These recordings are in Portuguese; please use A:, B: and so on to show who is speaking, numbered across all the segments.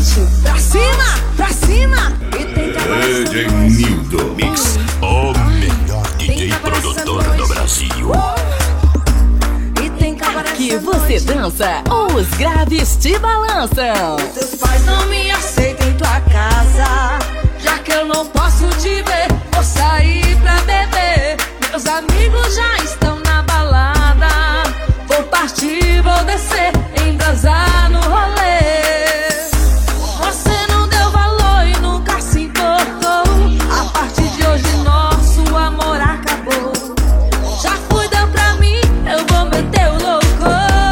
A: noite. Pra cima, pra cima. E tem que acabar essa
B: DJ
A: noite.
B: Nildo Mix, o melhor DJ produtor do Brasil.
A: E tem que acabar essa
C: Que
A: noite.
C: você dança, os graves te balançam.
A: Teus pais não me aceitam em tua casa, já que eu não posso te ver. Vou sair pra beber, meus amigos já estão na balada. Vou partir, vou descer, embrasar no rolê. Você não deu valor e nunca se importou. A partir de hoje nosso amor acabou. Já fui, deu pra mim, eu vou meter o louco.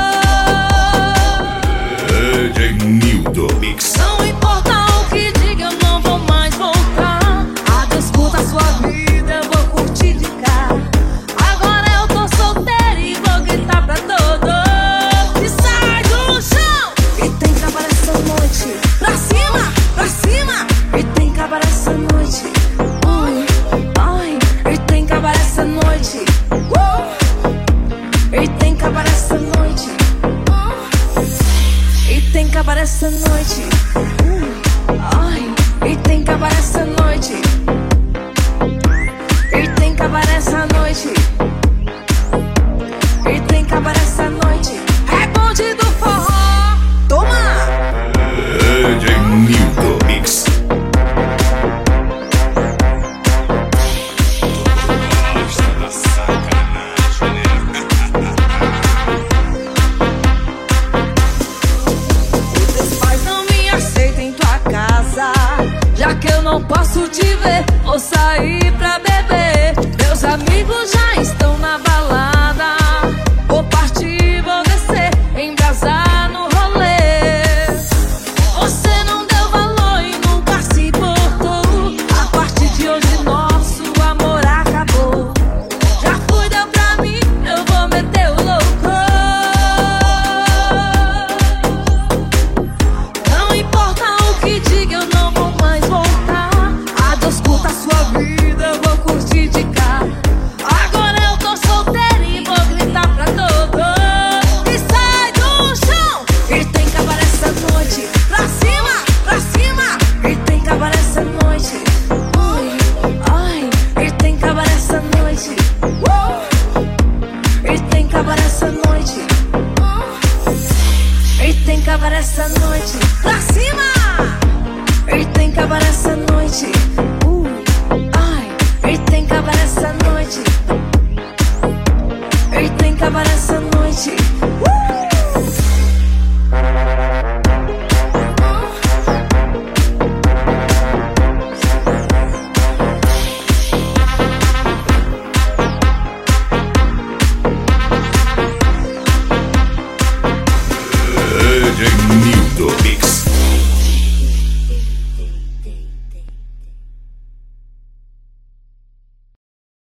B: DJ Nildo Mix.
A: Não importa o que diga, eu não vou mais voltar. Adeus, curta a sua vida, eu vou curtir de cá. Agora eu tô solteira e vou gritar pra todos. E sai do chão! E tem que acabar essa noite. Pra cima, pra cima. E tem que acabar essa noite. Ai, e tem que acabar essa noite. E tem que acabar essa noite. E tem que acabar essa noite. Ai, e tem que acabar essa noite. E tem que acabar essa noite. E tem que acabar essa noite. É bonde do forró. Toma!
B: DJ Nildo Mix.
A: Teus pais não me aceitam em tua casa, já que eu não posso te ver. Vou sair pra beber, meus amigos já estão na balada. Vou partir, vou descer, embrasar no rolê. Você não deu valor e nunca se importou. A partir de hoje nosso amor acabou. Já fui, deu pra mim, eu vou meter o louco. Não importa o que diga, eu não vou mais voltar. Adeus, curta a sua vida, eu vou curtir de cá. Agora eu tô solteira e vou gritar pra todos. E sai do chão! E tem que acabar essa noite. Pra cima, pra cima. E tem que acabar essa noite. Ai, e tem que acabar essa noite. E tem que acabar essa noite. E tem que acabar essa noite. Pra cima! E tem que acabar essa noite.